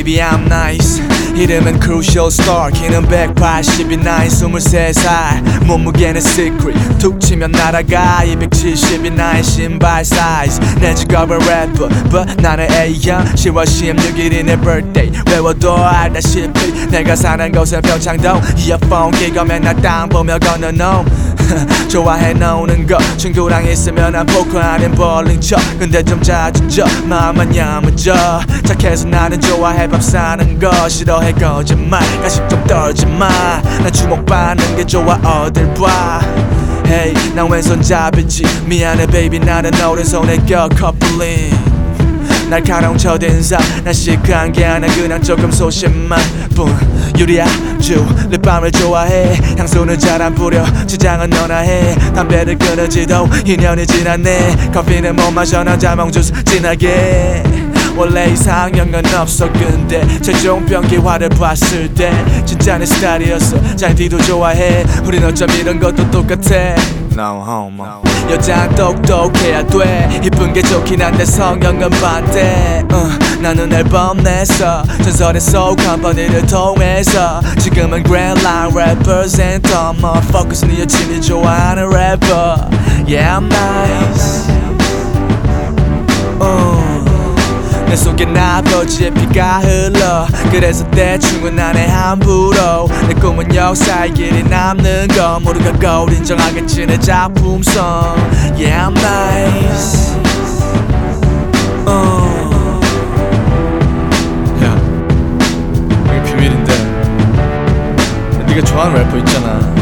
baby I'm nice. 이름은 crucial star. 키는 182 23살. 몸무게는 secret. 툭 치면 날아가 272 신발 사이즈. 내 직업은 래퍼 but 나는 A형. 10월 16일이 내 birthday. 외워도 알다시피 내가 사는 곳은 평창동. 이어폰 끼고 맨날 땅 보며 걷는 놈. 좋아해 노는 거. 친구랑 있으면 난 포크 아닌 볼링 쳐. 근데 좀 자주 져 마음만 야무져. 착해서 나는 좋아해 밥 사는 거. 싫어해 거짓말 가식 좀 떨지마. 난 주목받는 게 좋아 어딜 봐. Hey 난 왼손잡이지. 미안해 baby 나는 오른손에 껴 커플링. 날카로운 첫인상 난 시크한 게 아니야 그냥 조금 소심한 뿐. 유리야 주 립밤을 좋아해. 향수는 잘 안 뿌려 지장은 너나 해. 담배를 끊을지도 2년이 지났네. 커피는 못 마셔 난 자몽 주스 진하게. 원래 이상형은 없어 근데 최종 병기화를 봤을 때 진짜 내 스타일이었어. 장디도 좋아해. 우린 어쩜 이런 것도 똑같아. No homo. 여자는 똑똑해야 돼. 이쁜 게 좋긴 한데 성형은 반대. 나는 앨범 냈어. 전설의 soul 컴퍼니를 통해서. 지금은 grand line representer. Motherfuckers 네 여친이 좋아하는 rapper. Yeah I'm nice. 내 속에 아버지의 피가 흘러. 그래서 대충은 안 해 함부로. 내 꿈은 역사의 길이 남는 거. 모두가 거울 인정하겠지 내 작품성. Yeah I'm nice. 야 이게 비밀인데 네가 좋아하는 래퍼 있잖아.